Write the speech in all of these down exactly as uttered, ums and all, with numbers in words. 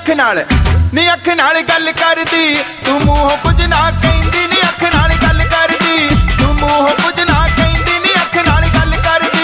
नाल नी अख नाल गल करदी तू मूंहों कुछ ना कहंदी नी अख नाल गल करदी तू मूंहों कुछ ना कहंदी नी अख नाल गल करदी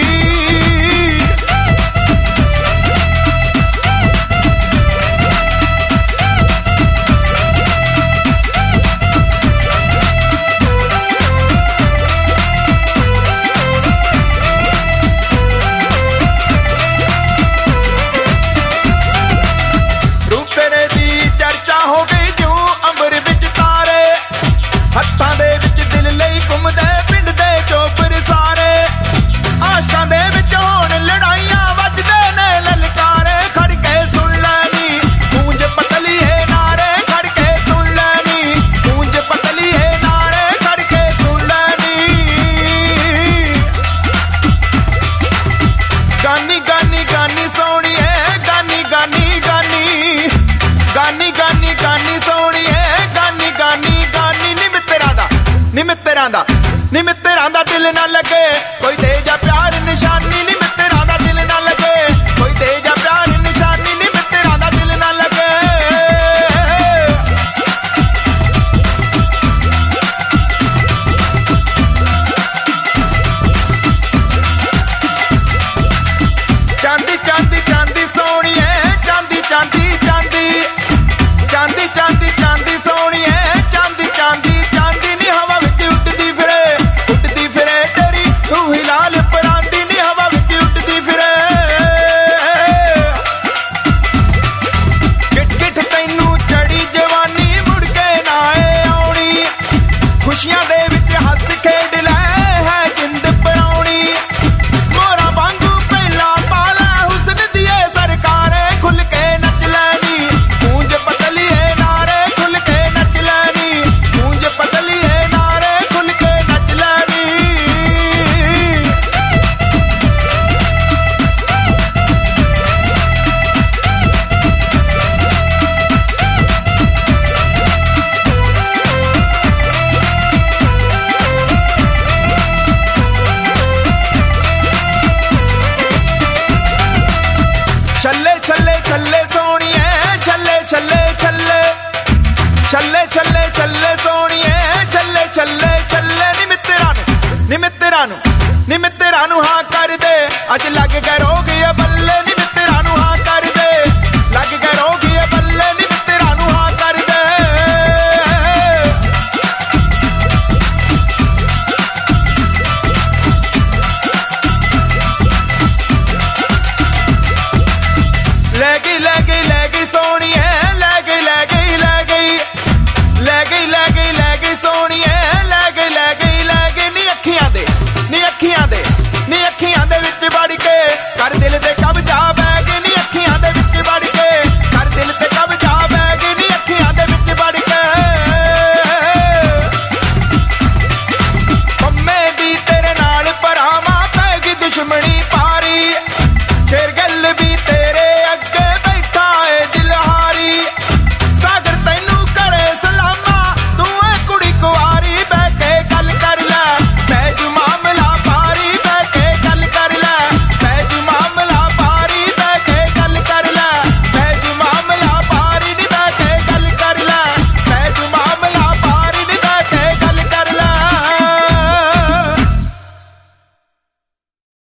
नी मित्तरां दा दिल ना लगे कोई दे जा प्यार निशानी नी मित्तरां दा दिल ना लगे कोई दे जा प्यार निशानी नी मित्तरां दा दिल ना लगे चांदी चांदी चांदी सोहणीए चांदी चांदी चांदी चांदी चांदी चांदी सोहणीए चांदी चांदी चांदी नी हवा विच उड़दी फिरे उड़दी फिरे तेरी सूही लाल परांदी नी हवा विच उड़दी फिरे गिट गिट तैनू चढ़ी जवानी मुड़ के ना आउणी खुशियां दे विच हस खेड लै है जिंद पराउणी मोरा वांगू पहला पाला हुस्न दिए सरकारे खुल के नच लैनी गूंज पतलीए नारे खुल के नच लैनी गूंज पतलीए नारे खुल के नच लैनी छल्ले छल्ले छल्ले सोहणीए छल्ले छल्ले छल्ले छल्ले छल्ले छल्ले सोहणीए छल्ले छल्ले छल्ले नी मित्तरां नूं नी मित्तरां नूं नी मित्तरां नूं हां कर दे अज लग गए रोग या बल्ले नी